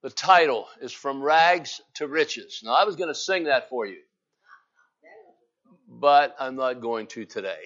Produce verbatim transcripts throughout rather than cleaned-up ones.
The title is From Rags to Riches. Now, I was going to sing that for you, but I'm not going to today.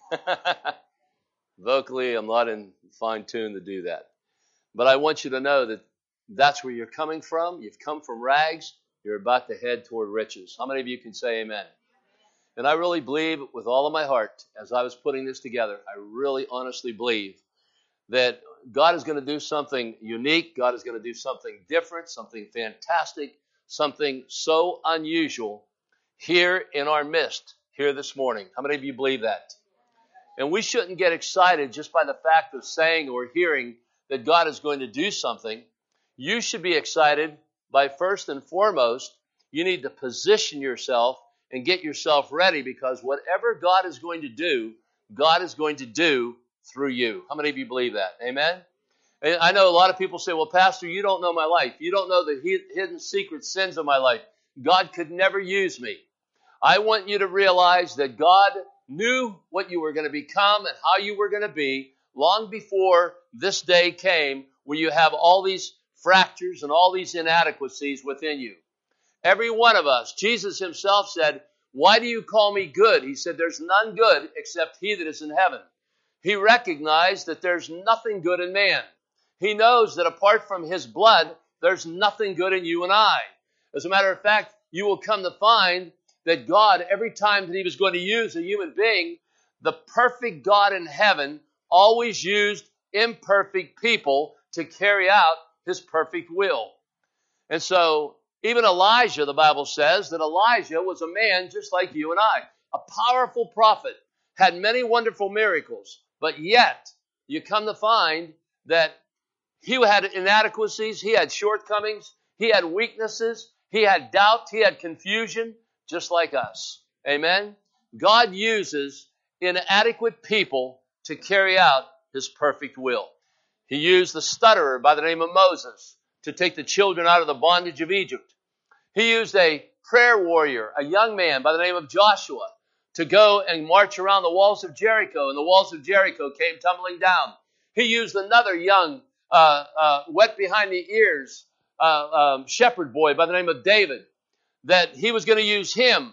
Vocally, I'm not in fine tune to do that. But I want you to know that that's where you're coming from. You've come from rags. You're about to head toward riches. How many of you can say amen? And I really believe with all of my heart, as I was putting this together, I really honestly believe that God is going to do something unique. God is going to do something different, something fantastic, something so unusual here in our midst, here this morning. How many of you believe that? And we shouldn't get excited just by the fact of saying or hearing that God is going to do something. You should be excited by, first and foremost, you need to position yourself and get yourself ready, because whatever God is going to do, God is going to do through you. How many of you believe that? Amen? And I know a lot of people say, well, Pastor, you don't know my life. You don't know the hidden secret sins of my life. God could never use me. I want you to realize that God knew what you were going to become and how you were going to be long before this day came, where you have all these fractures and all these inadequacies within you. Every one of us, Jesus himself said, why do you call me good? He said, there's none good except he that is in heaven. He recognized that there's nothing good in man. He knows that apart from his blood, there's nothing good in you and I. As a matter of fact, you will come to find that God, every time that he was going to use a human being, the perfect God in heaven always used imperfect people to carry out his perfect will. And so, even Elijah, the Bible says that Elijah was a man just like you and I, a powerful prophet, had many wonderful miracles, but yet you come to find that he had inadequacies, he had shortcomings, he had weaknesses, he had doubt, he had confusion, just like us. Amen? God uses inadequate people to carry out his perfect will. He used the stutterer by the name of Moses to take the children out of the bondage of Egypt. He used a prayer warrior, a young man by the name of Joshua, to go and march around the walls of Jericho, and the walls of Jericho came tumbling down. He used another young, uh, uh, wet behind the ears uh, um, shepherd boy by the name of David, that he was going to use him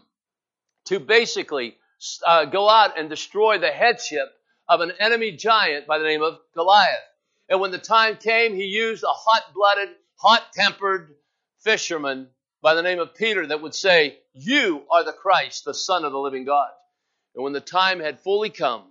to basically uh, go out and destroy the headship of an enemy giant by the name of Goliath. And when the time came, he used a hot-blooded, hot-tempered fisherman by the name of Peter that would say, you are the Christ, the Son of the living God. And when the time had fully come,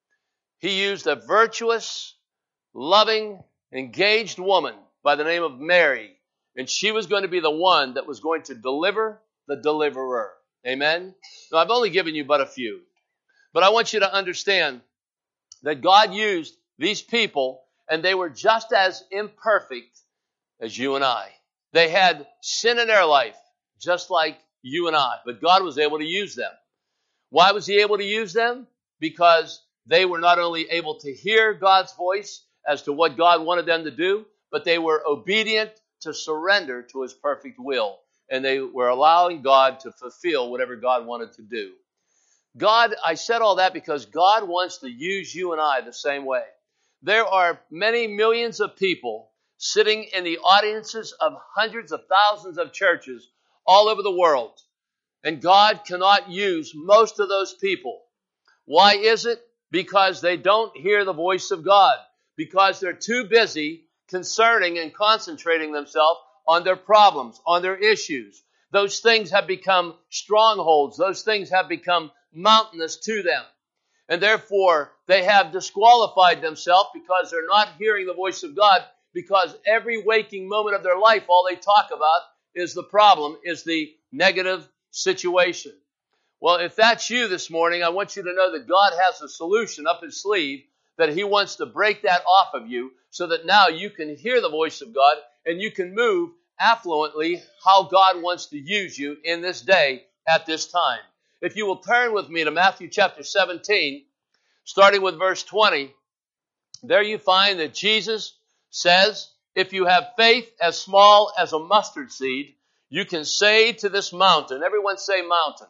he used a virtuous, loving, engaged woman by the name of Mary. And she was going to be the one that was going to deliver the deliverer. Amen? Now, I've only given you but a few. But I want you to understand that God used these people, and they were just as imperfect as you and I. They had sin in their life, just like you and I. But God was able to use them. Why was he able to use them? Because they were not only able to hear God's voice as to what God wanted them to do, but they were obedient to surrender to his perfect will. And they were allowing God to fulfill whatever God wanted to do. God, I said all that because God wants to use you and I the same way. There are many millions of people sitting in the audiences of hundreds of thousands of churches all over the world. And God cannot use most of those people. Why is it? Because they don't hear the voice of God. Because they're too busy concerning and concentrating themselves on their problems, on their issues. Those things have become strongholds. Those things have become mountainous to them. And therefore, they have disqualified themselves because they're not hearing the voice of God, because every waking moment of their life, all they talk about is the problem, is the negative situation. Well, if that's you this morning, I want you to know that God has a solution up his sleeve, that he wants to break that off of you so that now you can hear the voice of God and you can move affluently how God wants to use you in this day at this time. If you will turn with me to Matthew chapter seventeen, starting with verse twenty, there you find that Jesus says, if you have faith as small as a mustard seed, you can say to this mountain, everyone say mountain.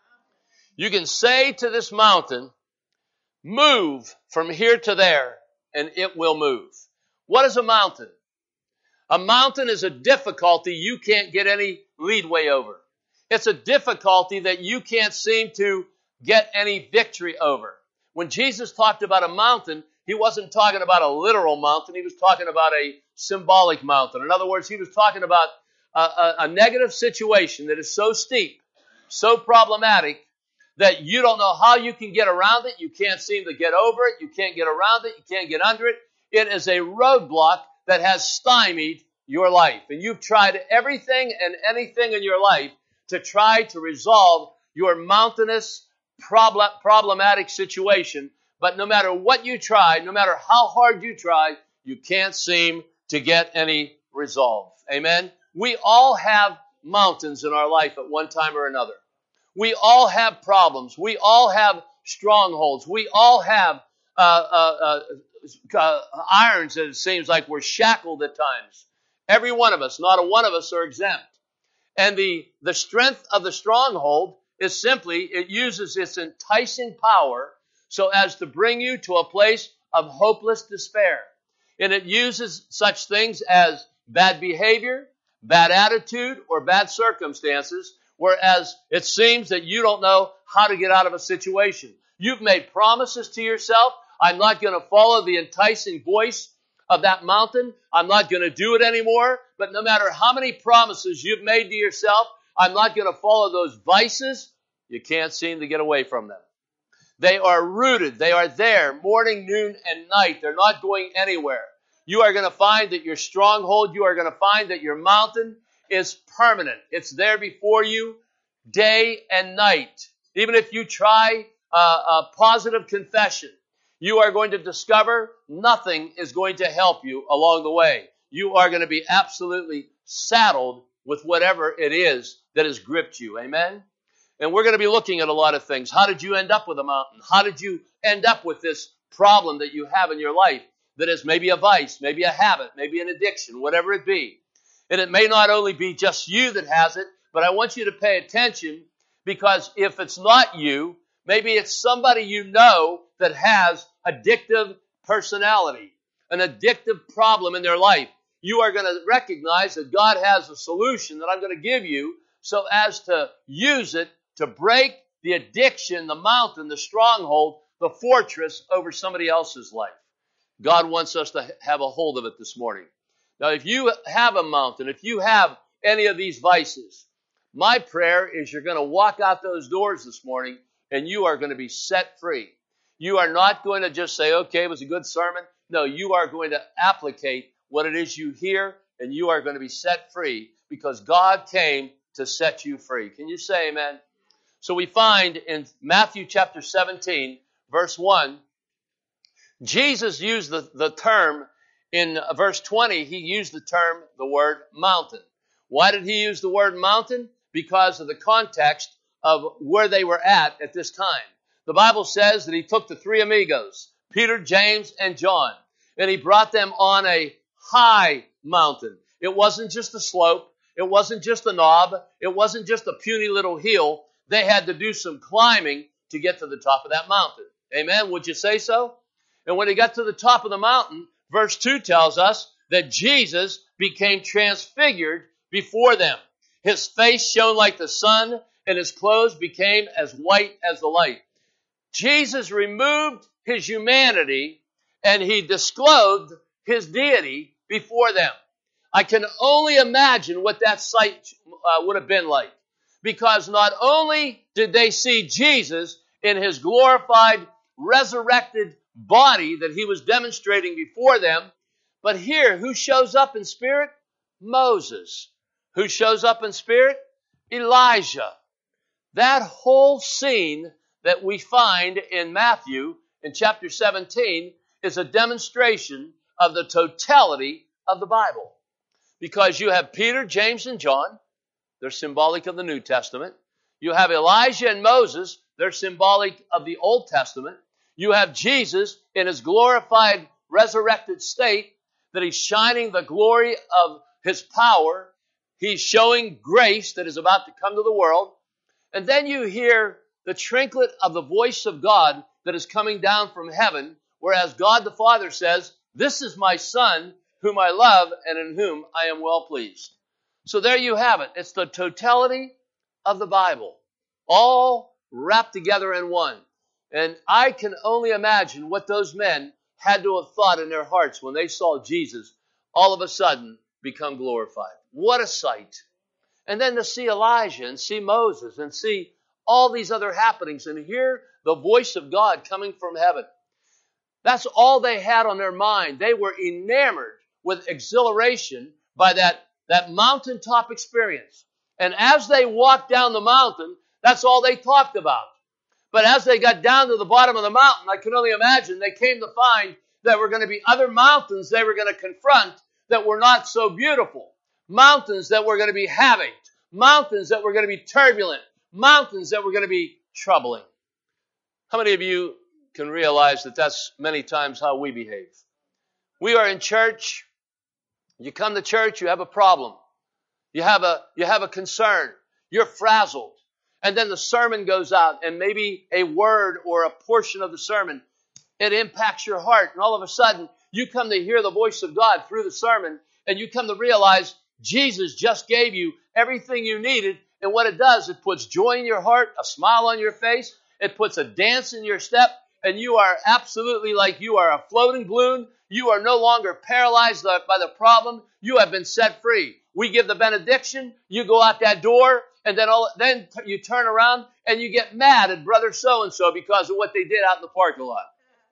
You can say to this mountain, move from here to there, and it will move. What is a mountain? A mountain is a difficulty you can't get any leadway over. It's a difficulty that you can't seem to get any victory over. When Jesus talked about a mountain, he wasn't talking about a literal mountain. He was talking about a symbolic mountain. In other words, he was talking about a, a, a negative situation that is so steep, so problematic, that you don't know how you can get around it. You can't seem to get over it. You can't get around it. You can't get under it. It is a roadblock that has stymied your life. And you've tried everything and anything in your life to try to resolve your mountainous, problem, problematic situation. But no matter what you try, no matter how hard you try, you can't seem to get any resolve. Amen? We all have mountains in our life at one time or another. We all have problems. We all have strongholds. We all have uh, uh, uh, uh, irons that it seems like we're shackled at times. Every one of us, not a one of us are exempt. And the, the strength of the stronghold is simply, it uses its enticing power so as to bring you to a place of hopeless despair. And it uses such things as bad behavior, bad attitude, or bad circumstances, whereas it seems that you don't know how to get out of a situation. You've made promises to yourself. I'm not going to follow the enticing voice of that mountain. I'm not going to do it anymore. But no matter how many promises you've made to yourself, I'm not going to follow those vices. You can't seem to get away from them. They are rooted. They are there morning, noon, and night. They're not going anywhere. You are going to find that your stronghold, you are going to find that your mountain is permanent. It's there before you day and night. Even if you try uh, a positive confession, you are going to discover nothing is going to help you along the way. You are going to be absolutely saddled with whatever it is that has gripped you. Amen? And we're going to be looking at a lot of things. How did you end up with a mountain? How did you end up with this problem that you have in your life that is maybe a vice, maybe a habit, maybe an addiction, whatever it be? And it may not only be just you that has it, but I want you to pay attention, because if it's not you, maybe it's somebody you know that has addictive personality, an addictive problem in their life. You are going to recognize that God has a solution that I'm going to give you so as to use it to break the addiction, the mountain, the stronghold, the fortress over somebody else's life. God wants us to have a hold of it this morning. Now, if you have a mountain, if you have any of these vices, my prayer is you're going to walk out those doors this morning and you are going to be set free. You are not going to just say, okay, it was a good sermon. No, you are going to applicate what it is you hear, and you are going to be set free because God came to set you free. Can you say amen? So we find in Matthew chapter seventeen, verse one, Jesus used the, the term, in verse twenty, he used the term, the word mountain. Why did he use the word mountain? Because of the context of where they were at at this time. The Bible says that he took the three amigos, Peter, James, and John, and he brought them on a high mountain. It wasn't just a slope. It wasn't just a knob. It wasn't just a puny little hill. They had to do some climbing to get to the top of that mountain. Amen? Would you say so? And when he got to the top of the mountain, verse two tells us that Jesus became transfigured before them. His face shone like the sun, and his clothes became as white as the light. Jesus removed his humanity, and he disclosed his deity before them. I can only imagine what that sight uh, would have been like. Because not only did they see Jesus in his glorified, resurrected body that he was demonstrating before them, but here, who shows up in spirit? Moses. Who shows up in spirit? Elijah. That whole scene that we find in Matthew in chapter seventeen is a demonstration of the totality of the Bible. Because you have Peter, James, and John. They're symbolic of the New Testament. You have Elijah and Moses. They're symbolic of the Old Testament. You have Jesus in his glorified, resurrected state, that he's shining the glory of his power. He's showing grace that is about to come to the world. And then you hear the trinklet of the voice of God that is coming down from heaven, whereas God the Father says, "This is my Son, whom I love and in whom I am well pleased. So there you have it. It's the totality of the Bible, all wrapped together in one. And I can only imagine what those men had to have thought in their hearts when they saw Jesus all of a sudden become glorified. What a sight. And then to see Elijah and see Moses and see all these other happenings and hear the voice of God coming from heaven. That's all they had on their mind. They were enamored with exhilaration by that, that mountaintop experience. And as they walked down the mountain, that's all they talked about. But as they got down to the bottom of the mountain, I can only imagine they came to find there were going to be other mountains they were going to confront that were not so beautiful. Mountains that were going to be havoc. Mountains that were going to be turbulent. Mountains that were going to be troubling. How many of you can realize that that's many times how we behave? We are in church. You come to church, you have a problem. You have a, you have a concern. You're frazzled. And then the sermon goes out, and maybe a word or a portion of the sermon, it impacts your heart. And all of a sudden, you come to hear the voice of God through the sermon, and you come to realize Jesus just gave you everything you needed. And what it does, it puts joy in your heart, a smile on your face. It puts a dance in your step, and you are absolutely like you are a floating balloon. You are no longer paralyzed by the problem. You have been set free. We give the benediction. You go out that door, and then all, then you turn around and you get mad at brother so-and-so because of what they did out in the parking lot.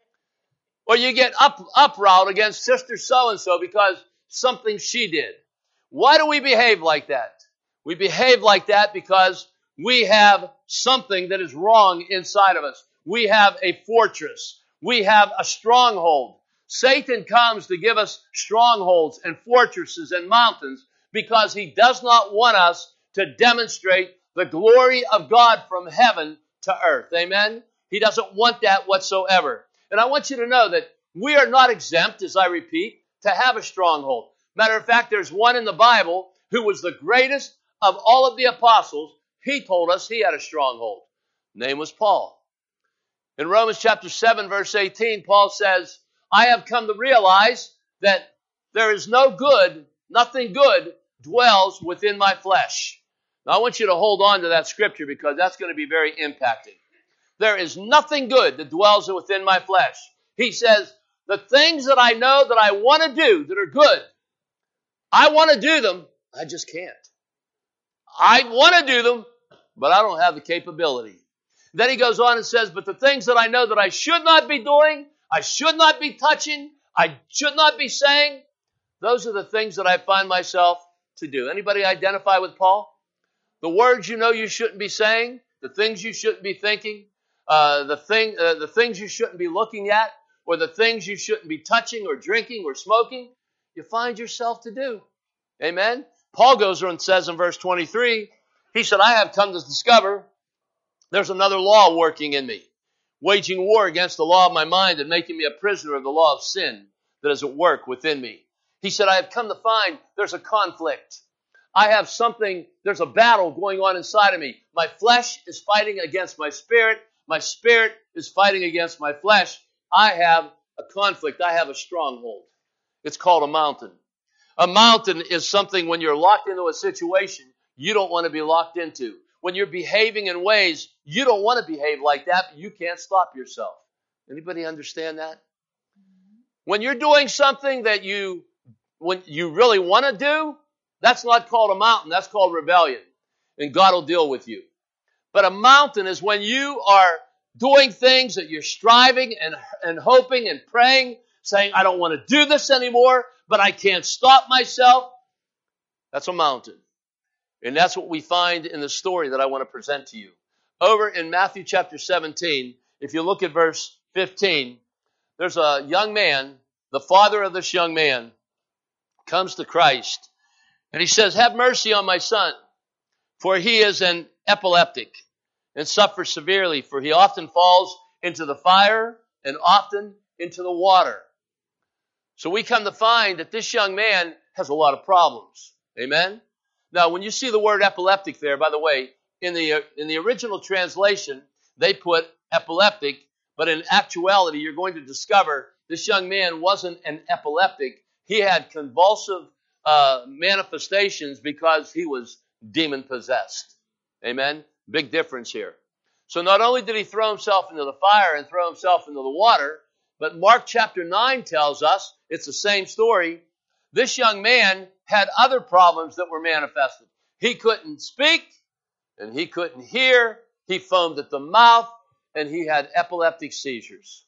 Or you get up uprout against sister so-and-so because something she did. Why do we behave like that? We behave like that because we have something that is wrong inside of us. We have a fortress. We have a stronghold. Satan comes to give us strongholds and fortresses and mountains because he does not want us to demonstrate the glory of God from heaven to earth. Amen? He doesn't want that whatsoever. And I want you to know that we are not exempt, as I repeat, to have a stronghold. Matter of fact, there's one in the Bible who was the greatest of all of the apostles. He told us he had a stronghold. His name was Paul. In Romans chapter seven, verse eighteen, Paul says, I have come to realize that there is no good, nothing good dwells within my flesh. Now I want you to hold on to that scripture because that's going to be very impacting. There is nothing good that dwells within my flesh. He says, the things that I know that I want to do that are good, I want to do them, I just can't. I want to do them, but I don't have the capability. Then he goes on and says, but the things that I know that I should not be doing, I should not be touching, I should not be saying, those are the things that I find myself to do. Anybody identify with Paul? The words you know you shouldn't be saying, the things you shouldn't be thinking, uh, the thing, uh, the things you shouldn't be looking at, or the things you shouldn't be touching or drinking or smoking, you find yourself to do. Amen? Paul goes on and says in verse twenty-three, he said, I have come to discover there's another law working in me, waging war against the law of my mind and making me a prisoner of the law of sin that is at work within me. He said, I have come to find there's a conflict. I have something, there's a battle going on inside of me. My flesh is fighting against my spirit. My spirit is fighting against my flesh. I have a conflict. I have a stronghold. It's called a mountain. A mountain is something when you're locked into a situation you don't want to be locked into. When you're behaving in ways you don't want to behave like that, but you can't stop yourself. Anybody understand that? When you're doing something that you when you really want to do, that's not called a mountain. That's called rebellion. And God will deal with you. But a mountain is when you are doing things that you're striving and, and hoping and praying, saying, I don't want to do this anymore, but I can't stop myself. That's a mountain. And that's what we find in the story that I want to present to you. Over in Matthew chapter seventeen, if you look at verse fifteen, there's a young man, the father of this young man, comes to Christ, and he says, have mercy on my son, for he is an epileptic and suffers severely, for he often falls into the fire and often into the water. So we come to find that this young man has a lot of problems. Amen? Now, when you see the word epileptic there, by the way, in the in the original translation, they put epileptic, but in actuality, you're going to discover this young man wasn't an epileptic. He had convulsive uh, manifestations because he was demon-possessed. Amen? Big difference here. So not only did he throw himself into the fire and throw himself into the water, but Mark chapter nine tells us, it's the same story, this young man had other problems that were manifested. He couldn't speak, and he couldn't hear, he foamed at the mouth, and he had epileptic seizures.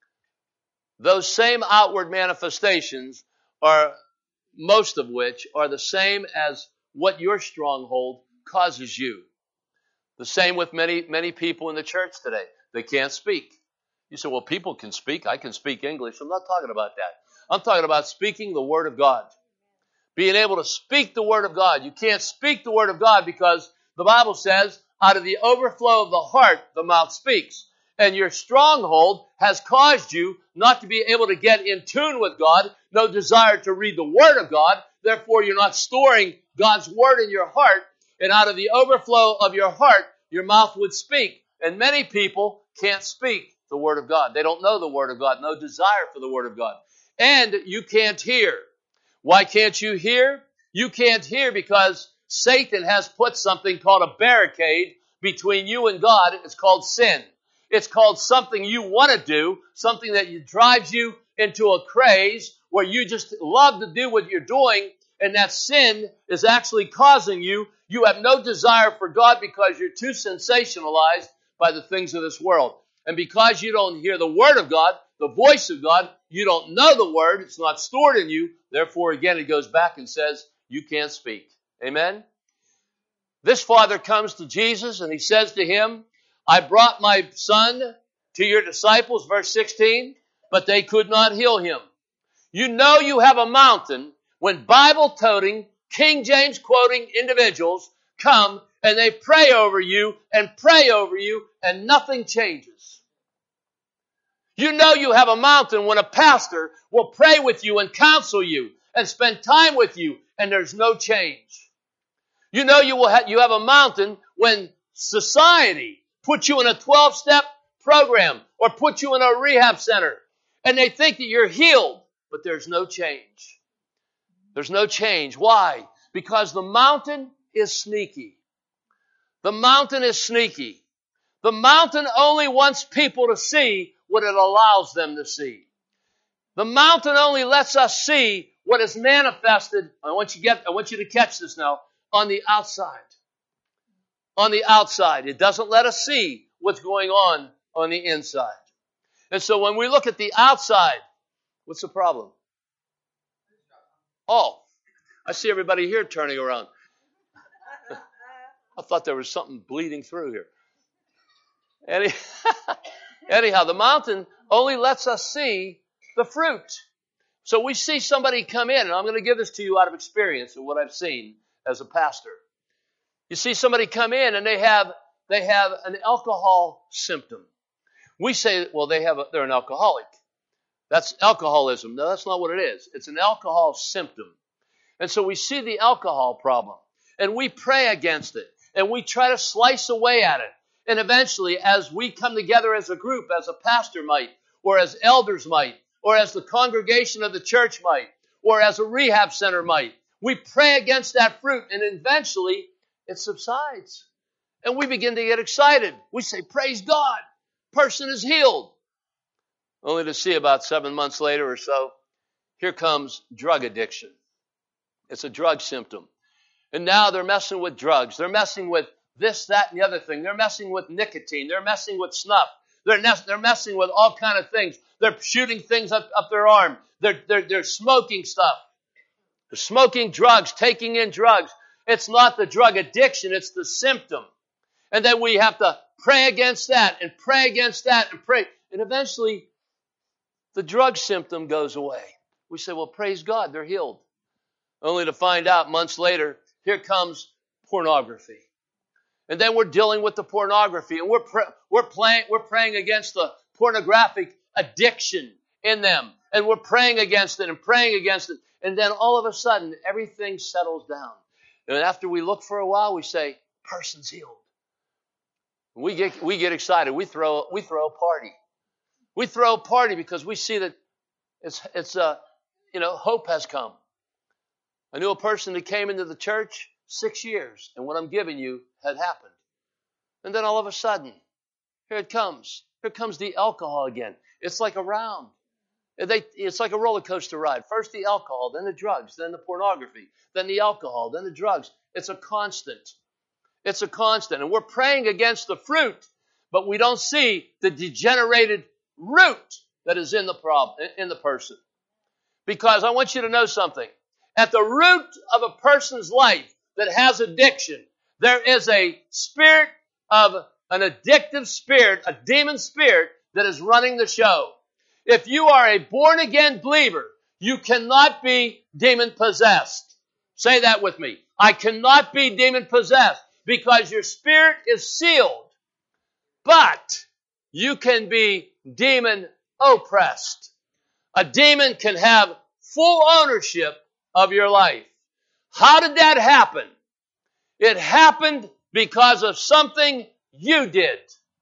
Those same outward manifestations are, most of which are the same as what your stronghold causes you. The same with many, many people in the church today. They can't speak. You say, well, people can speak. I can speak English. I'm not talking about that. I'm talking about speaking the Word of God. Being able to speak the Word of God. You can't speak the Word of God because the Bible says, out of the overflow of the heart, the mouth speaks. And your stronghold has caused you not to be able to get in tune with God, no desire to read the Word of God. Therefore, you're not storing God's Word in your heart. And out of the overflow of your heart, your mouth would speak. And many people can't speak the Word of God. They don't know the Word of God, no desire for the Word of God. And you can't hear. Why can't you hear? You can't hear because Satan has put something called a barricade between you and God. It's called sin. It's called something you want to do, something that drives you into a craze where you just love to do what you're doing, and that sin is actually causing you. You have no desire for God because you're too sensationalized by the things of this world. And because you don't hear the Word of God, the voice of God, you don't know the Word, it's not stored in you. Therefore, again, it goes back and says, you can't speak. Amen? This father comes to Jesus and he says to him, I brought my son to your disciples, verse sixteen, but they could not heal him. You know you have a mountain when Bible-toting, King James quoting individuals come and they pray over you and pray over you and nothing changes. You know you have a mountain when a pastor will pray with you and counsel you and spend time with you and there's no change. You know you will ha- you have a mountain when society puts you in a twelve-step program or puts you in a rehab center and they think that you're healed, but there's no change. There's no change. Why? Because the mountain is sneaky. The mountain is sneaky. The mountain only wants people to see what it allows them to see. The mountain only lets us see what is manifested. I want you to get, I want you to catch this now. On the outside. On the outside. It doesn't let us see what's going on on the inside. And so when we look at the outside, what's the problem? Oh, I see everybody here turning around. I thought there was something bleeding through here. Any, anyhow, the mountain only lets us see the fruit. So we see somebody come in, and I'm going to give this to you out of experience and what I've seen as a pastor. You see somebody come in and they have they have an alcohol symptom. We say, well, they have a, they're an alcoholic. That's alcoholism. No, that's not what it is. It's an alcohol symptom. And so we see the alcohol problem, and we pray against it, and we try to slice away at it. And eventually, as we come together as a group, as a pastor might, or as elders might, or as the congregation of the church might, or as a rehab center might, we pray against that fruit, and eventually it subsides. And we begin to get excited. We say, praise God, person is healed. Only to see about seven months later or so, here comes drug addiction. It's a drug symptom. And now they're messing with drugs. They're messing with this, that, and the other thing. They're messing with nicotine. They're messing with snuff. They're, ne- they're messing with all kind of things. They're shooting things up, up their arm. They're, they're, they're smoking stuff. They're smoking drugs, taking in drugs. It's not the drug addiction, it's the symptom. And then we have to pray against that and pray against that and pray. And eventually, the drug symptom goes away. We say, well, praise God, they're healed. Only to find out months later, here comes pornography. And then we're dealing with the pornography. And we're, pr- we're, playing, we're praying against the pornographic addiction in them. And we're praying against it and praying against it. And then all of a sudden, everything settles down. And after we look for a while, we say, person's healed. We get, we get excited. We throw, we throw a party. We throw a party because we see that it's, it's, uh, you know, hope has come. I knew a person that came into the church six years, and what I'm giving you had happened. And then all of a sudden, here it comes. Here comes the alcohol again. It's like a round. They, it's like a roller coaster ride. First the alcohol, then the drugs, then the pornography, then the alcohol, then the drugs. It's a constant. It's a constant. And we're praying against the fruit, but we don't see the degenerated root that is in the problem, in the person. Because I want you to know something. At the root of a person's life that has addiction, there is a spirit of an addictive spirit, a demon spirit that is running the show. If you are a born-again believer, you cannot be demon-possessed. Say that with me. I cannot be demon-possessed because your spirit is sealed. But you can be demon-oppressed. A demon can have full ownership of your life. How did that happen? It happened because of something you did.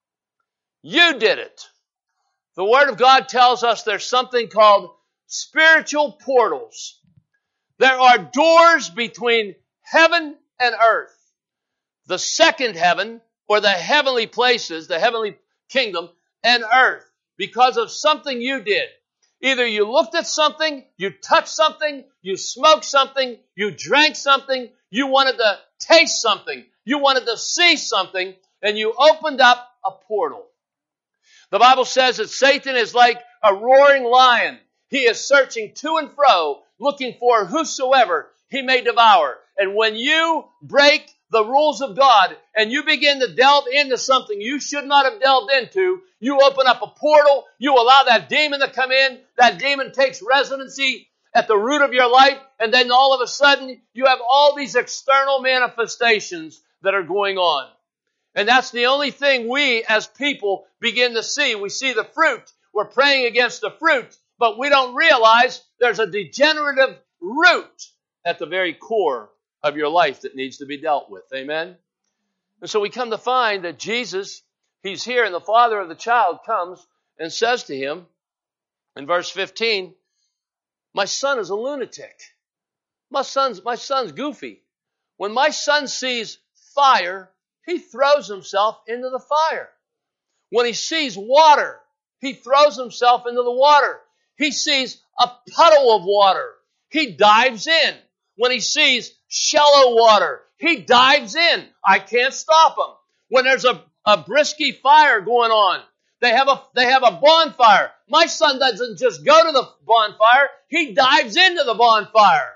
You did it. The Word of God tells us there's something called spiritual portals. There are doors between heaven and earth. The second heaven, or the heavenly places, the heavenly kingdom, and earth, because of something you did. Either you looked at something, you touched something, you smoked something, you drank something, you wanted to taste something, you wanted to see something, and you opened up a portal. The Bible says that Satan is like a roaring lion. He is searching to and fro, looking for whosoever he may devour. And when you break the rules of God and you begin to delve into something you should not have delved into, you open up a portal, you allow that demon to come in, that demon takes residency at the root of your life, and then all of a sudden you have all these external manifestations that are going on. And that's the only thing we as people begin to see. We see the fruit. We're praying against the fruit, but we don't realize there's a degenerative root at the very core of your life that needs to be dealt with. Amen? And so we come to find that Jesus, He's here, and the father of the child comes and says to him in verse fifteen, my son is a lunatic. My son's, my son's goofy. When my son sees fire, he throws himself into the fire. When he sees water, he throws himself into the water. He sees a puddle of water. He dives in. When he sees shallow water, he dives in. I can't stop him. When there's a, a brisky fire going on, they have a, they have a bonfire. My son doesn't just go to the bonfire. He dives into the bonfire.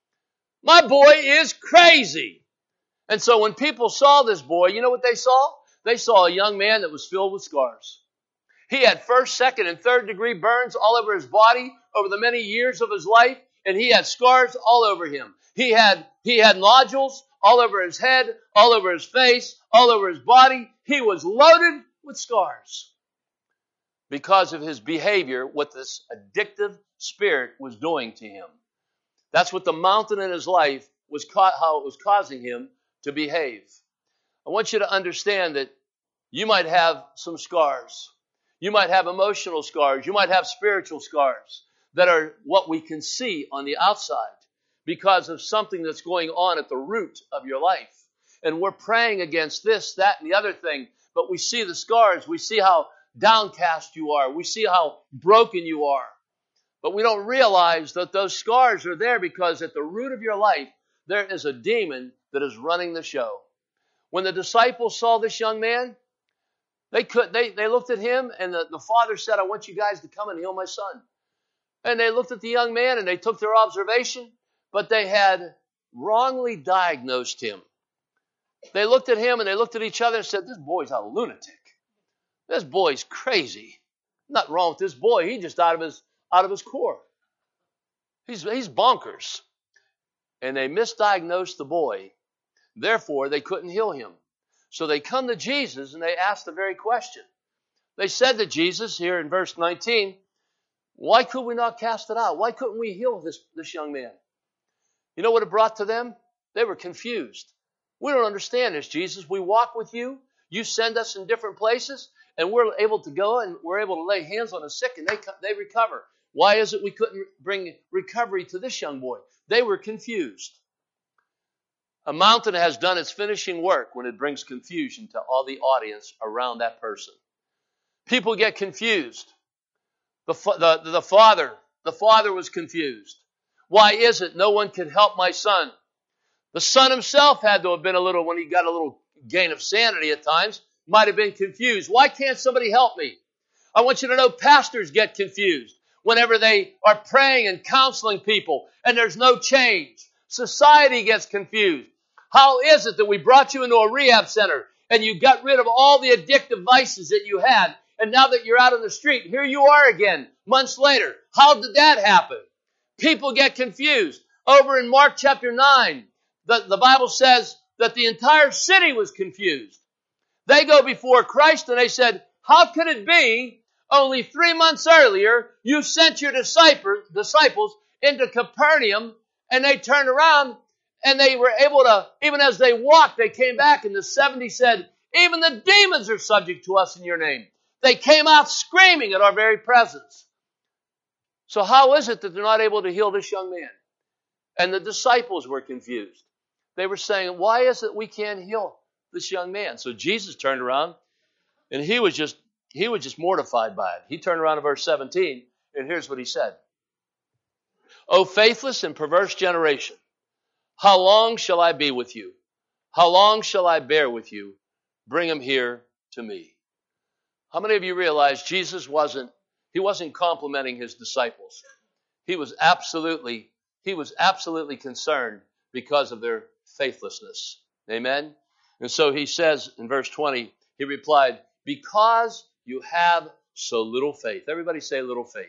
My boy is crazy. And so when people saw this boy, you know what they saw? They saw a young man that was filled with scars. He had first, second, and third degree burns all over his body over the many years of his life, and he had scars all over him. He had, he had nodules all over his head, all over his face, all over his body. He was loaded with scars because of his behavior, what this addictive spirit was doing to him. That's what the mountain in his life was, ca- how it was causing him to behave. I want you to understand that you might have some scars. You might have emotional scars. You might have spiritual scars that are what we can see on the outside because of something that's going on at the root of your life. And we're praying against this, that, and the other thing, but we see the scars. We see how downcast you are. We see how broken you are. But we don't realize that those scars are there because at the root of your life, there is a demon that is running the show. When the disciples saw this young man, they could they, they looked at him, and the, the father said, I want you guys to come and heal my son. And they looked at the young man and they took their observation, but they had wrongly diagnosed him. They looked at him and they looked at each other and said, this boy's a lunatic. This boy's crazy. Nothing wrong with this boy. He's just out of his out of his core. He's he's bonkers. And they misdiagnosed the boy. Therefore, they couldn't heal him. So they come to Jesus and they ask the very question. They said to Jesus here in verse nineteen, why could we not cast it out? Why couldn't we heal this, this young man? You know what it brought to them? They were confused. We don't understand this, Jesus. We walk with you. You send us in different places, and we're able to go and we're able to lay hands on the sick and they they recover. Why is it we couldn't bring recovery to this young boy? They were confused. A mountain has done its finishing work when it brings confusion to all the audience around that person. People get confused. The, the, the father, the father was confused. Why is it no one can help my son? The son himself had to have been a little, when he got a little gain of sanity at times, might have been confused. Why can't somebody help me? I want you to know pastors get confused whenever they are praying and counseling people and there's no change. Society gets confused. How is it that we brought you into a rehab center and you got rid of all the addictive vices that you had, and now that you're out on the street, here you are again months later? How did that happen? People get confused. Over in Mark chapter nine, the, the Bible says that the entire city was confused. They go before Christ and they said, how could it be only three months earlier you sent your disciples into Capernaum, and they turned around and they were able to, even as they walked, they came back, and the seventy said, even the demons are subject to us in your name. They came out screaming at our very presence. So how is it that they're not able to heal this young man? And the disciples were confused. They were saying, why is it we can't heal this young man? So Jesus turned around, and he was just, he was just mortified by it. He turned around to verse seventeen, and here's what he said. O faithless and perverse generation, how long shall I be with you? How long shall I bear with you? Bring him here to me. How many of you realize Jesus wasn't, he wasn't complimenting his disciples. He was absolutely, he was absolutely concerned because of their faithlessness. Amen? And so he says in verse twenty, he replied, because you have so little faith. Everybody say little faith.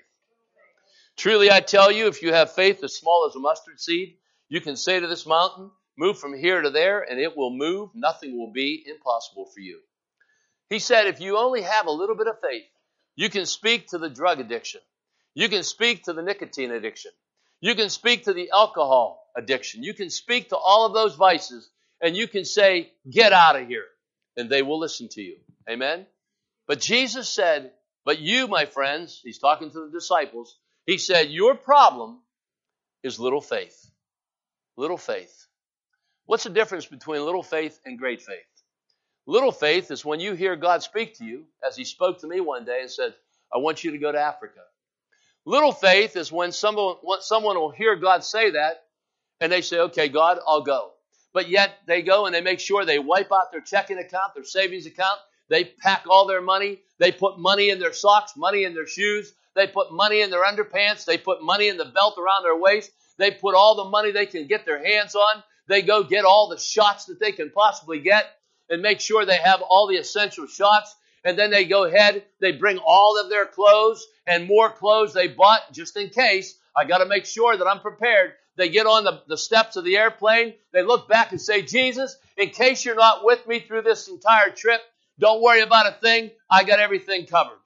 Truly I tell you, if you have faith as small as a mustard seed, you can say to this mountain, move from here to there, and it will move. Nothing will be impossible for you. He said, if you only have a little bit of faith, you can speak to the drug addiction. You can speak to the nicotine addiction. You can speak to the alcohol addiction. You can speak to all of those vices, and you can say, get out of here, and they will listen to you. Amen? But Jesus said, but you, my friends, he's talking to the disciples, he said, your problem is little faith. Little faith. What's the difference between little faith and great faith? Little faith is when you hear God speak to you, as he spoke to me one day and said, I want you to go to Africa. Little faith is when someone, someone will hear God say that, and they say, okay, God, I'll go. But yet they go and they make sure they wipe out their checking account, their savings account. They pack all their money. They put money in their socks, money in their shoes. They put money in their underpants. They put money in the belt around their waist. They put all the money they can get their hands on. They go get all the shots that they can possibly get and make sure they have all the essential shots. And then they go ahead, they bring all of their clothes and more clothes they bought just in case. I got to make sure that I'm prepared. They get on the, the steps of the airplane. They look back and say, Jesus, in case you're not with me through this entire trip, don't worry about a thing. I got everything covered.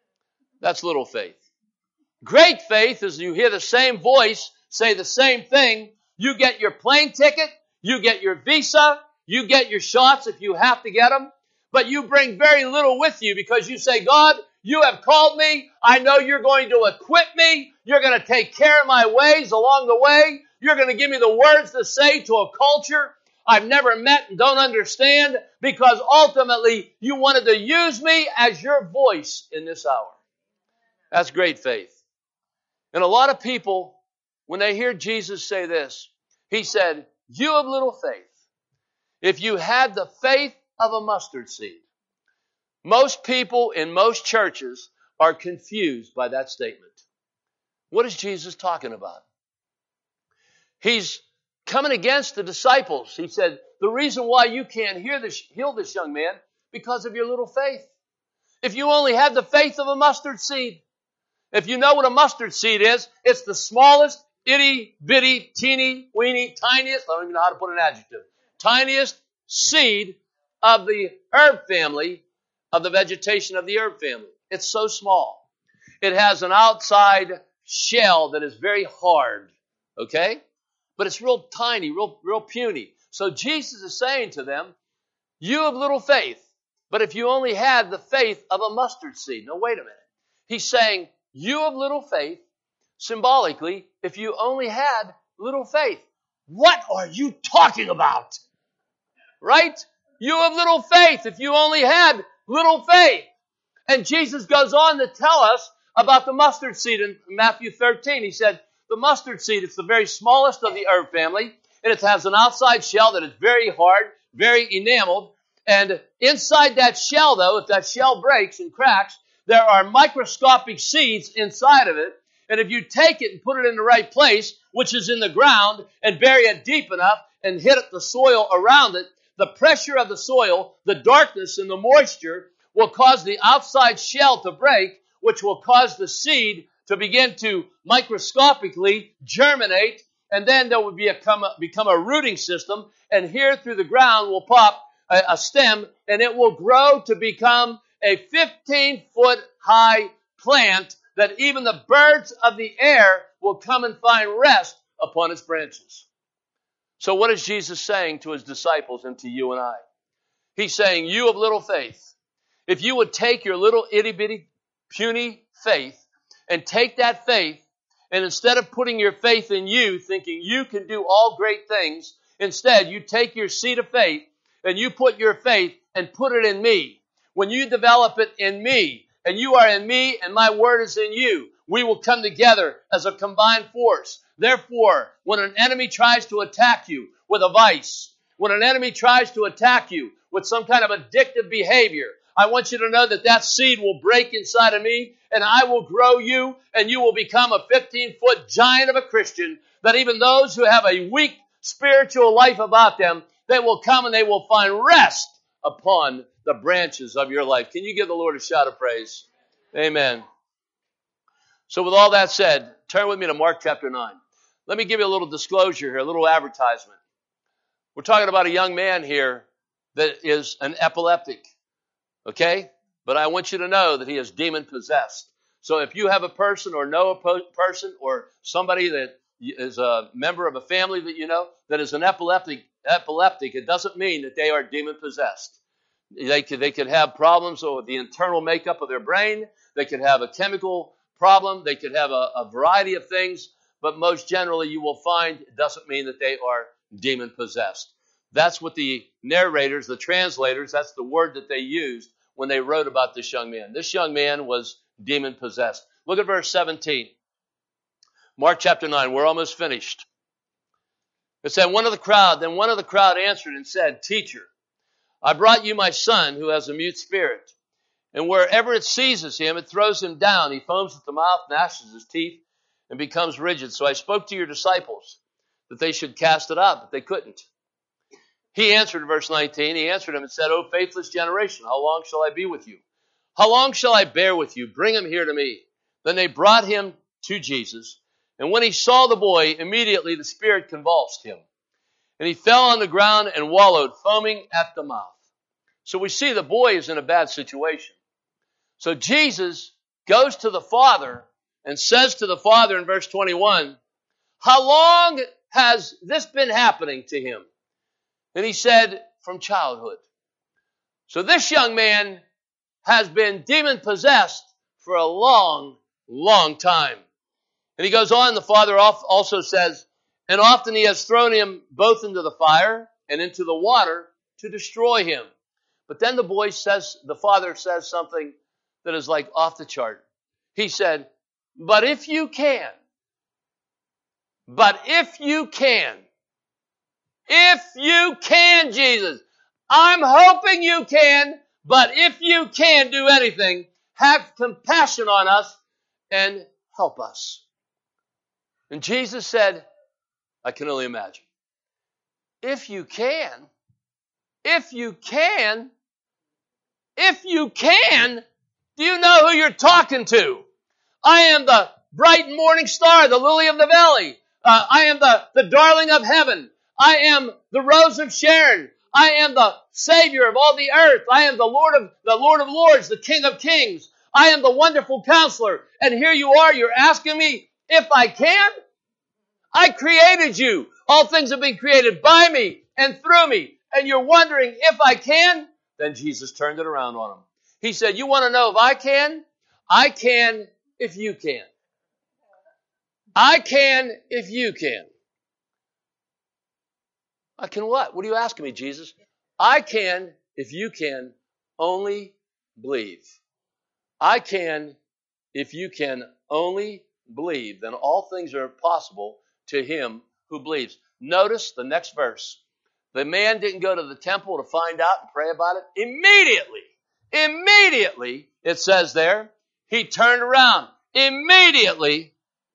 That's little faith. Great faith is you hear the same voice say the same thing. You get your plane ticket. You get your visa. You get your shots if you have to get them. But you bring very little with you because you say, God, you have called me. I know you're going to equip me. You're going to take care of my ways along the way. You're going to give me the words to say to a culture I've never met and don't understand, because ultimately you wanted to use me as your voice in this hour. That's great faith. And a lot of people, when they hear Jesus say this, he said, you have little faith. If you had the faith of a mustard seed. Most people in most churches are confused by that statement. What is Jesus talking about? He's coming against the disciples. He said, the reason why you can't hear this, heal this young man, because of your little faith. If you only had the faith of a mustard seed. If you know what a mustard seed is, it's the smallest, itty, bitty, teeny, weeny, tiniest, I don't even know how to put an adjective, tiniest seed of the herb family, of the vegetation of the herb family. It's so small. It has an outside shell that is very hard, okay? But it's real tiny, real, real puny. So Jesus is saying to them, you have little faith, but if you only had the faith of a mustard seed. Now wait a minute. He's saying, you have little faith, symbolically, if you only had little faith. What are you talking about? Right? You have little faith if you only had little faith. And Jesus goes on to tell us about the mustard seed in Matthew thirteen. He said, the mustard seed, it's the very smallest of the herb family, and it has an outside shell that is very hard, very enameled. And inside that shell, though, if that shell breaks and cracks, there are microscopic seeds inside of it. And if you take it and put it in the right place, which is in the ground, and bury it deep enough and hit the soil around it, the pressure of the soil, the darkness and the moisture will cause the outside shell to break, which will cause the seed to begin to microscopically germinate, and then there will be a, become, a, become a rooting system, and here through the ground will pop a, a stem, and it will grow to become a fifteen-foot high plant that even the birds of the air will come and find rest upon its branches. So what is Jesus saying to his disciples and to you and I? He's saying, you of little faith, if you would take your little itty-bitty, puny faith and take that faith, and instead of putting your faith in you, thinking you can do all great things, instead you take your seed of faith and you put your faith and put it in me. When you develop it in me, and you are in me and my word is in you, we will come together as a combined force. Therefore, when an enemy tries to attack you with a vice, when an enemy tries to attack you with some kind of addictive behavior, I want you to know that that seed will break inside of me, and I will grow you, and you will become a fifteen-foot giant of a Christian, that even those who have a weak spiritual life about them, they will come and they will find rest upon the branches of your life. Can you give the Lord a shout of praise? Amen. So with all that said, turn with me to Mark chapter nine. Let me give you a little disclosure here, a little advertisement. We're talking about a young man here that is an epileptic. Okay? But I want you to know that he is demon-possessed. So if you have a person or know a person or somebody that is a member of a family that you know that is an epileptic, epileptic, it doesn't mean that they are demon-possessed. They could, they could have problems with the internal makeup of their brain. They could have a chemical problem. They could have a, a variety of things. But most generally, you will find it doesn't mean that they are demon-possessed. That's what the narrators, the translators, that's the word that they used when they wrote about this young man. This young man was demon-possessed. Look at verse seventeen. Mark chapter nine, we're almost finished. It said, one of the crowd, then one of the crowd answered and said, Teacher, I brought you my son who has a mute spirit. And wherever it seizes him, it throws him down. He foams at the mouth, gnashes his teeth, and becomes rigid. So I spoke to your disciples that they should cast it out, but they couldn't. He answered, verse nineteen, he answered him and said, O faithless generation, how long shall I be with you? How long shall I bear with you? Bring him here to me. Then they brought him to Jesus. And when he saw the boy, immediately the spirit convulsed him. And he fell on the ground and wallowed, foaming at the mouth. So we see the boy is in a bad situation. So Jesus goes to the father and says to the father in verse twenty-one, how long has this been happening to him? And he said, from childhood. So this young man has been demon-possessed for a long, long time. And he goes on, the father also says, and often he has thrown him both into the fire and into the water to destroy him. But then the boy says, the father says something that is like off the chart. He said, but if you can, but if you can, if you can, Jesus, I'm hoping you can, but if you can do anything, have compassion on us and help us. And Jesus said, I can only imagine. If you can, if you can, if you can, do you know who you're talking to? I am the bright morning star, the lily of the valley. Uh, I am the, the darling of heaven. I am the rose of Sharon. I am the Savior of all the earth. I am the Lord of the Lord of Lords, the King of Kings. I am the wonderful counselor. And here you are, you're asking me if I can? I created you. All things have been created by me and through me. And you're wondering if I can? Then Jesus turned it around on him. He said, you want to know if I can? I can if you can. I can if you can. I can what? What are you asking me, Jesus? I can if you can only believe. I can if you can only believe. Then all things are possible to him who believes. Notice the next verse. The man didn't go to the temple to find out and pray about it. Immediately, immediately, it says there, he turned around. Immediately,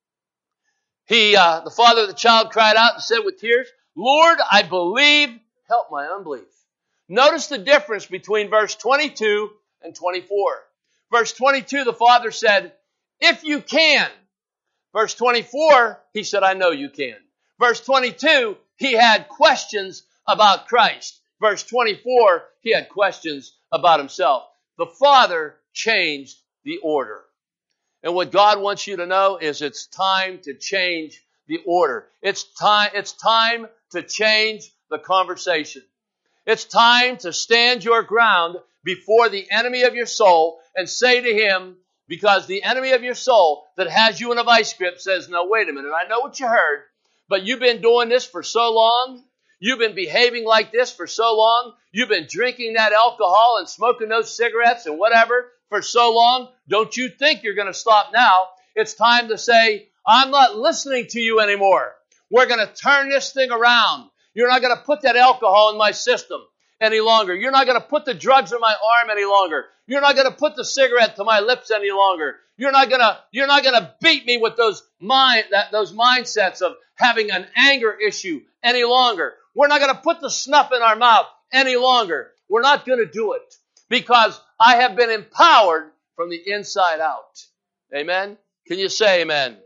he, uh, the father of the child cried out and said with tears, Lord, I believe, help my unbelief. Notice the difference between verse twenty-two and twenty-four. Verse twenty-two, the father said, if you can. Verse twenty-four, he said, I know you can. Verse twenty-two, he had questions about Christ. Verse twenty-four, he had questions about himself. The father changed the order. And what God wants you to know is it's time to change the order. It's time, it's time to change the conversation. It's time to stand your ground before the enemy of your soul and say to him, because the enemy of your soul that has you in a vice grip says, no, wait a minute, I know what you heard, but you've been doing this for so long. You've been behaving like this for so long. You've been drinking that alcohol and smoking those cigarettes and whatever for so long. Don't you think you're going to stop now? It's time to say, I'm not listening to you anymore. We're going to turn this thing around. You're not going to put that alcohol in my system any longer. You're not going to put the drugs in my arm any longer. You're not going to put the cigarette to my lips any longer. You're not going to, you're not going to beat me with those mind, that, those mindsets of having an anger issue any longer. We're not going to put the snuff in our mouth any longer. We're not going to do it because I have been empowered from the inside out. Amen? Can you say amen?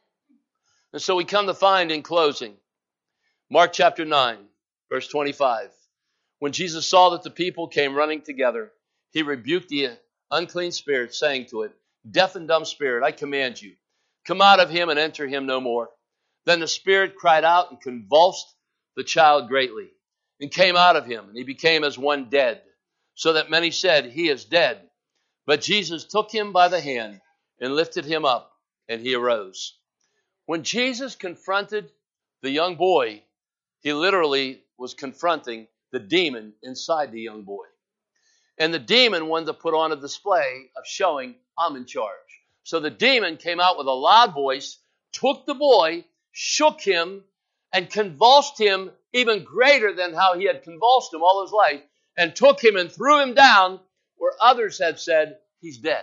And so we come to find in closing, Mark chapter nine, verse twenty-five. When Jesus saw that the people came running together, he rebuked the unclean spirit, saying to it, deaf and dumb spirit, I command you, come out of him and enter him no more. Then the spirit cried out and convulsed the child greatly, and came out of him, and he became as one dead, so that many said, he is dead. But Jesus took him by the hand and lifted him up, and he arose. When Jesus confronted the young boy, he literally was confronting the demon inside the young boy. And the demon wanted to put on a display of showing, I'm in charge. So the demon came out with a loud voice, took the boy, shook him, and convulsed him even greater than how he had convulsed him all his life, and took him and threw him down where others had said, he's dead.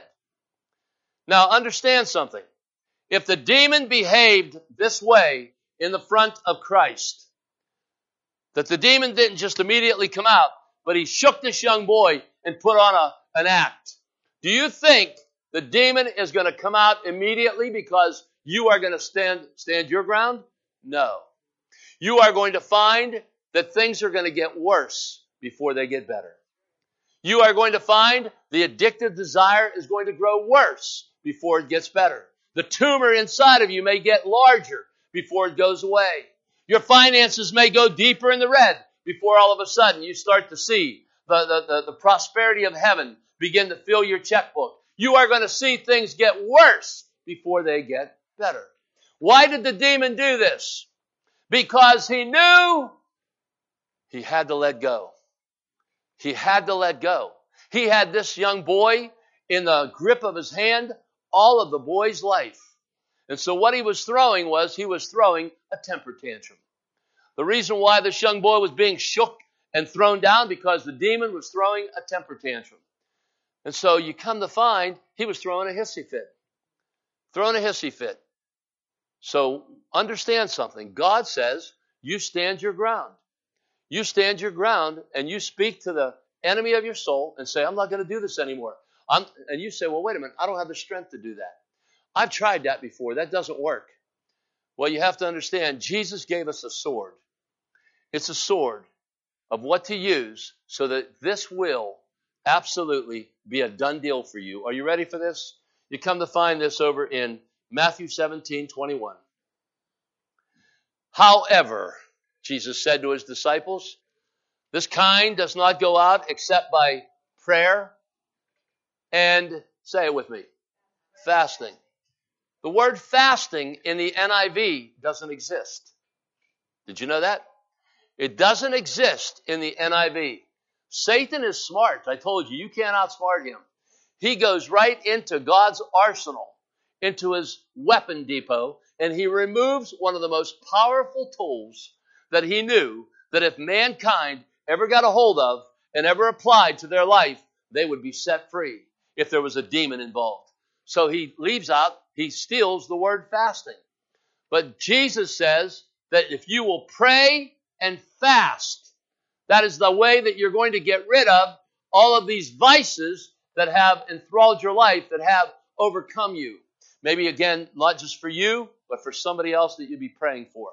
Now understand something. If the demon behaved this way in the front of Christ, that the demon didn't just immediately come out, but he shook this young boy and put on a, an act. Do you think the demon is going to come out immediately because you are going to stand, stand your ground? No. You are going to find that things are going to get worse before they get better. You are going to find the addictive desire is going to grow worse before it gets better. The tumor inside of you may get larger before it goes away. Your finances may go deeper in the red before all of a sudden you start to see the, the, the, the prosperity of heaven begin to fill your checkbook. You are going to see things get worse before they get better. Why did the demon do this? Because he knew he had to let go. He had to let go. He had this young boy in the grip of his hand all of the boy's life. And so what he was throwing was he was throwing a temper tantrum. The reason why this young boy was being shook and thrown down because the demon was throwing a temper tantrum. And so you come to find he was throwing a hissy fit. Throwing a hissy fit. So understand something. God says you stand your ground. You stand your ground and you speak to the enemy of your soul and say, I'm not going to do this anymore. I'm, and you say, well, wait a minute, I don't have the strength to do that. I've tried that before. That doesn't work. Well, you have to understand, Jesus gave us a sword. It's a sword of what to use so that this will absolutely be a done deal for you. Are you ready for this? You come to find this over in Matthew seventeen twenty-one. However, Jesus said to his disciples, this kind does not go out except by prayer and, say it with me, fasting. The word fasting in the N I V doesn't exist. Did you know that? It doesn't exist in the N I V. Satan is smart. I told you, you can't outsmart him. He goes right into God's arsenal, into his weapon depot, and he removes one of the most powerful tools that he knew that if mankind ever got a hold of and ever applied to their life, they would be set free if there was a demon involved. So he leaves out, he steals the word fasting. But Jesus says that if you will pray and fast, that is the way that you're going to get rid of all of these vices that have enthralled your life, that have overcome you. Maybe, again, not just for you, but for somebody else that you'd be praying for.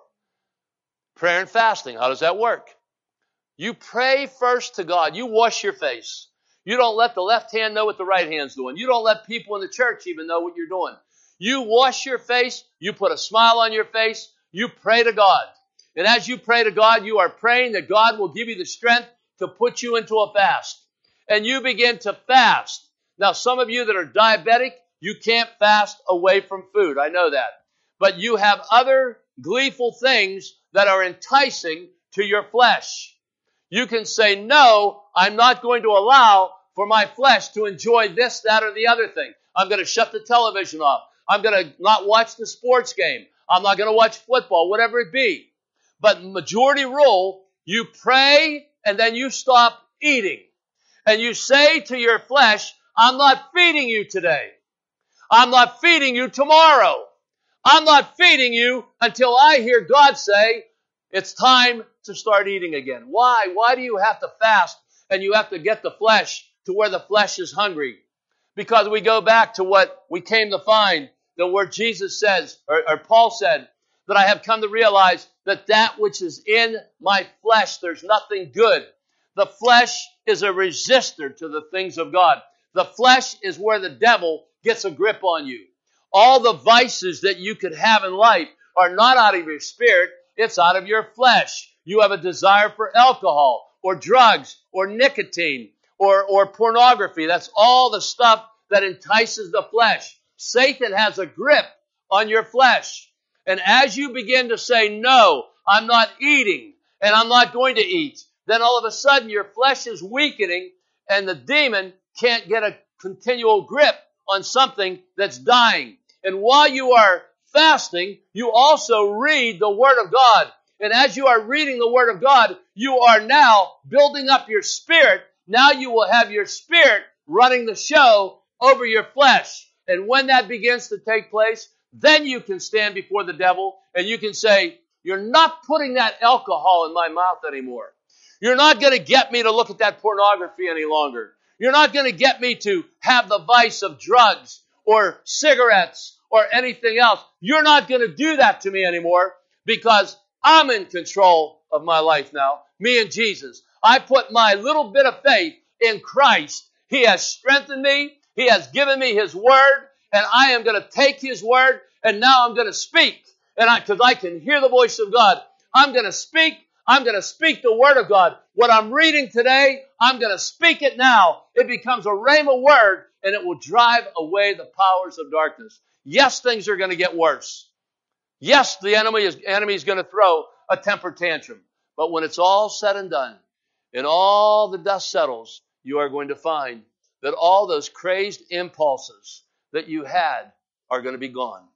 Prayer and fasting, how does that work? You pray first to God. You wash your face. You don't let the left hand know what the right hand's doing. You don't let people in the church even know what you're doing. You wash your face. You put a smile on your face. You pray to God. And as you pray to God, you are praying that God will give you the strength to put you into a fast. And you begin to fast. Now, some of you that are diabetic, you can't fast away from food. I know that. But you have other gleeful things that are enticing to your flesh. You can say, no, I'm not going to allow for my flesh to enjoy this, that, or the other thing. I'm going to shut the television off. I'm going to not watch the sports game. I'm not going to watch football, whatever it be. But majority rule, you pray and then you stop eating. And you say to your flesh, I'm not feeding you today. I'm not feeding you tomorrow. I'm not feeding you until I hear God say, it's time to start eating again. Why? Why do you have to fast and you have to get the flesh to where the flesh is hungry? Because we go back to what we came to find, that where Jesus says, or, or Paul said, that I have come to realize that that which is in my flesh, there's nothing good. The flesh is a resistor to the things of God. The flesh is where the devil gets a grip on you. All the vices that you could have in life are not out of your spirit, it's out of your flesh. You have a desire for alcohol or drugs or nicotine or, or pornography. That's all the stuff that entices the flesh. Satan has a grip on your flesh. And as you begin to say, no, I'm not eating and I'm not going to eat, then all of a sudden your flesh is weakening and the demon can't get a continual grip on something that's dying. And while you are fasting, you also read the Word of God. And as you are reading the Word of God, you are now building up your spirit. Now you will have your spirit running the show over your flesh. And when that begins to take place, then you can stand before the devil and you can say, you're not putting that alcohol in my mouth anymore. You're not going to get me to look at that pornography any longer. You're not going to get me to have the vice of drugs or cigarettes or anything else. You're not going to do that to me anymore because I'm in control of my life now. Me and Jesus. I put my little bit of faith in Christ. He has strengthened me. He has given me His Word. And I am going to take His Word. And now I'm going to speak. And I, because I can hear the voice of God. I'm going to speak. I'm going to speak the Word of God. What I'm reading today, I'm going to speak it now. It becomes a rhema word, and it will drive away the powers of darkness. Yes, things are going to get worse. Yes, the enemy is, enemy is going to throw a temper tantrum. But when it's all said and done, and all the dust settles, you are going to find that all those crazed impulses that you had are going to be gone.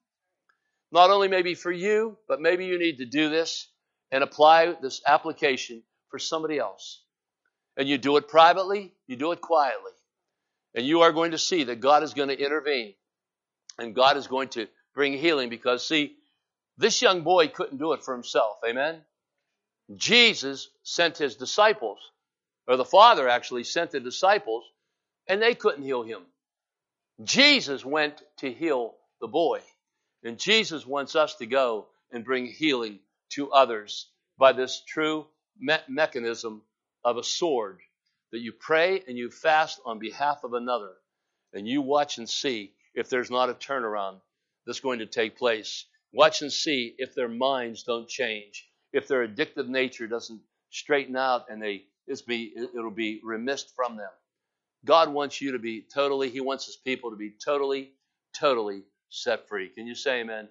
Not only maybe for you, but maybe you need to do this and apply this application for somebody else. And you do it privately, you do it quietly. And you are going to see that God is going to intervene. And God is going to bring healing because, see, this young boy couldn't do it for himself. Amen? Jesus sent His disciples, or the Father actually sent the disciples, and they couldn't heal him. Jesus went to heal the boy. And Jesus wants us to go and bring healing to others by this true me- mechanism of a sword that you pray and you fast on behalf of another. And you watch and see if there's not a turnaround that's going to take place. Watch and see if their minds don't change. If their addictive nature doesn't straighten out and they it's be it'll be remissed from them. God wants you to be totally, He wants His people to be totally, totally set free. Can you say amen?